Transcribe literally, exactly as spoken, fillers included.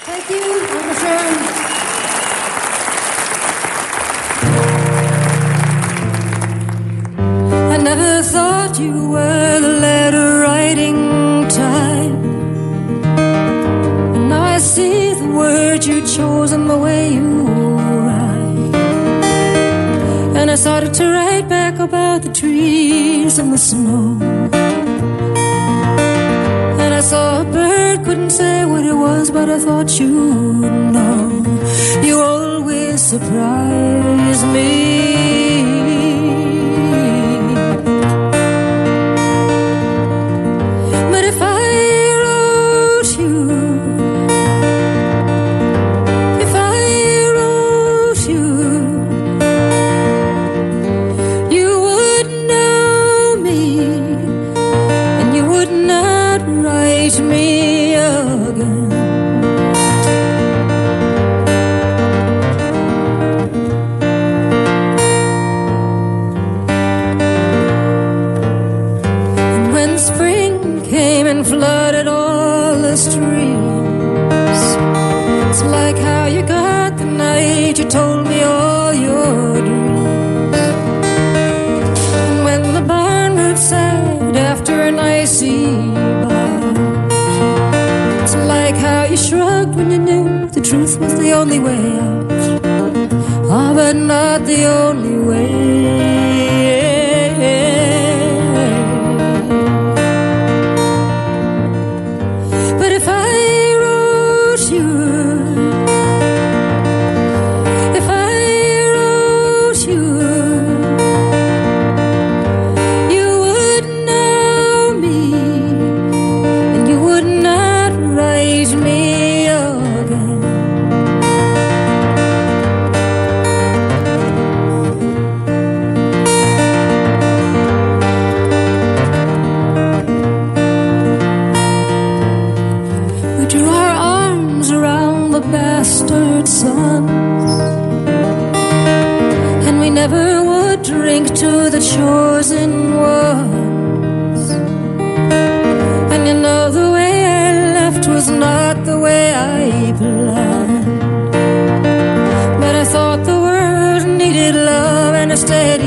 Thank you. Dankeschön. I never thought you were the letter writing type. And now I see the words you chose and the way you write. And I started to write back about the trees and the snow. And I saw a bird, couldn't say what it was, but I thought you'd know. You always surprise me. But if I wrote you, if I wrote you, you would know me, and you would not write me again. And when spring came and flooded all the streams, it's like how you got the night you told me all your dreams. And when the barn roof said after an icy bout, it's like how you shrugged when you knew the truth was the only way out. Ah, but not the only way. But if I wrote you, if I wrote you, you would know me, and you would not write me again. We drew our arms around the bastard sons, and we never would drink to the chosen ones. And you know the way I left was not the way I planned, but I thought the world needed love and I stayed